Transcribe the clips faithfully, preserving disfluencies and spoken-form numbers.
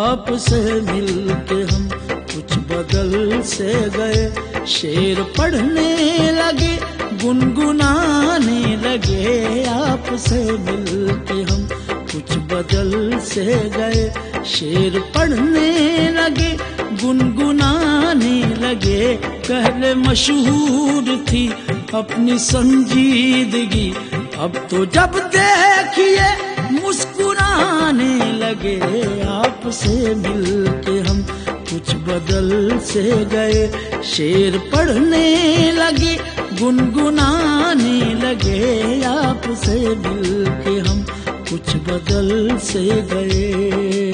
आपसे मिलके हम कुछ बदल से गए। शेर पढ़ने लगे, गुनगुनाने लगे। आपसे मिलके हम कुछ बदल से गए। शेर पढ़ने लगे, गुनगुनाने लगे। पहले मशहूर थी अपनी संजीदगी, अब तो जब देखिए मुस्कुराने लगे। आपसे मिलके हम कुछ बदल से गए। शेर पढ़ने लगे, गुनगुनाने लगे। आपसे मिलके हम कुछ बदल से गए।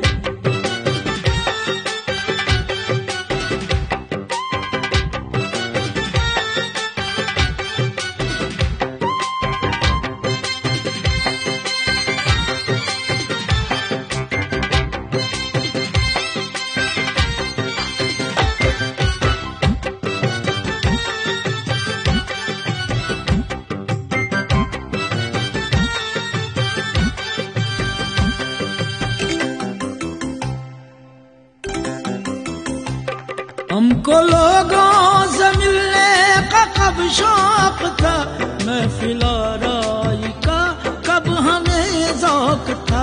हमको लोगों से मिलने का कब शौक था, महफिल आराई का कब हमें ज़ौक़ था।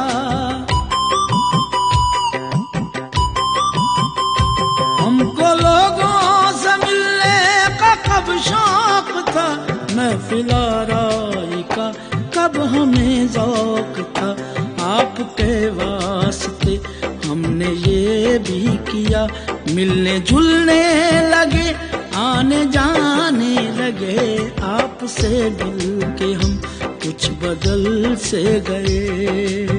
हमको लोगों से मिलने का कब शौक था, महफिल आराई का कब हमें ज़ौक़ था। आपके वास्ते हमने ये भी किया, मिलने जुलने लगे, आने जाने लगे। आपसे मिल के हम कुछ बदल से गए।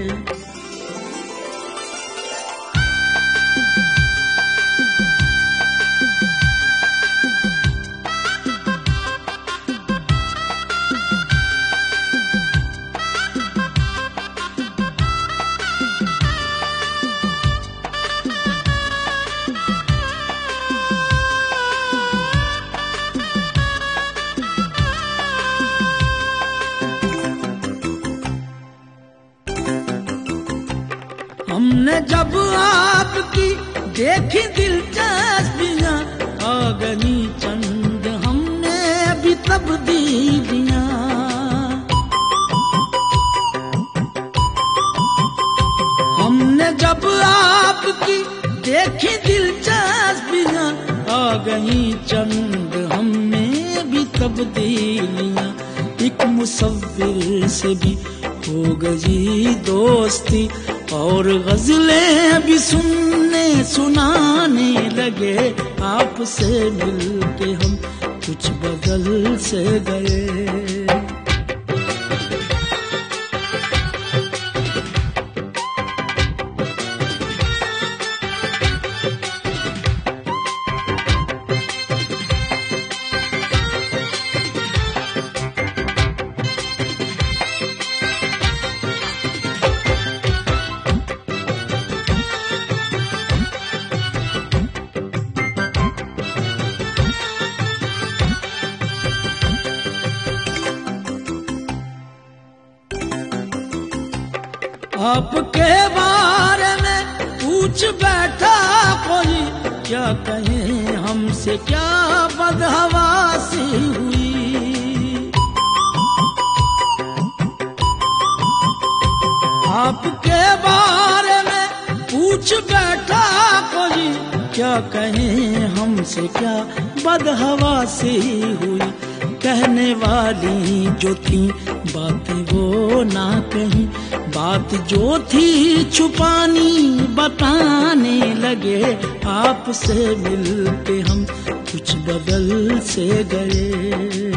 हमने जब आपकी देखी दिलचस्पियां, आ गई चंद हमने भी तब्दीलियां। हमने जब आपकी देखी दिलचस्पियां, आ गई चंद हमने भी तब्दीलियां। एक मुसव्विर से भी हो गई दोस्ती, और गज़लें भी सुनने सुनाने लगे। आपसे मिलके हम कुछ बदल से गए। आपके बारे में पूछ बैठा कोई, क्या कहें हमसे क्या बदहवासी हुई। आपके बारे में पूछ बैठा कोई, क्या कहें हमसे क्या बदहवासी हुई। कहने वाली जो थी बातें वो ना कहीं, बात जो थी छुपानी बताने लगे। आपसे मिलके हम कुछ बदल से गए।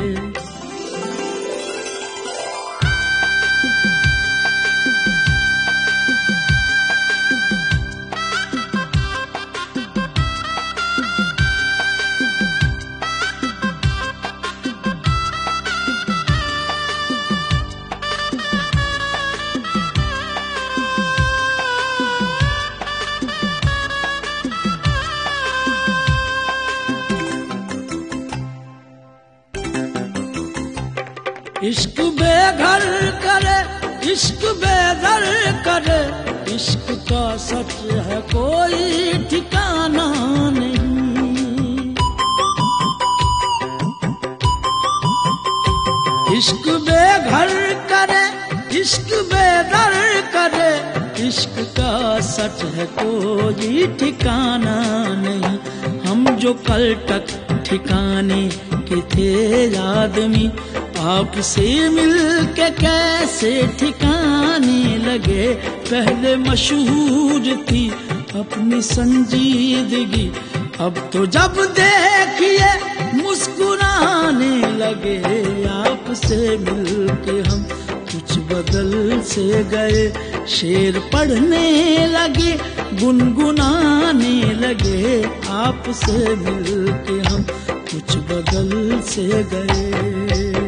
इश्क बेघर करे, इश्क बेदर करे, इश्क का सच है कोई ठिकाना नहीं। इश्क बेघर करे, इश्क बेदर करे, इश्क का सच है कोई ठिकाना नहीं। हम जो कल तक ठिकाने के थे आदमी, आपसे मिल के कैसे ठिकाने लगे। पहले मशहूर थी अपनी संजीदगी, अब तो जब देखिए मुस्कुराने लगे। आपसे मिल के हम कुछ बदल से गए, शेर पढ़ने लगे, गुनगुनाने लगे। आपसे मिल के हम कुछ बदल से गए।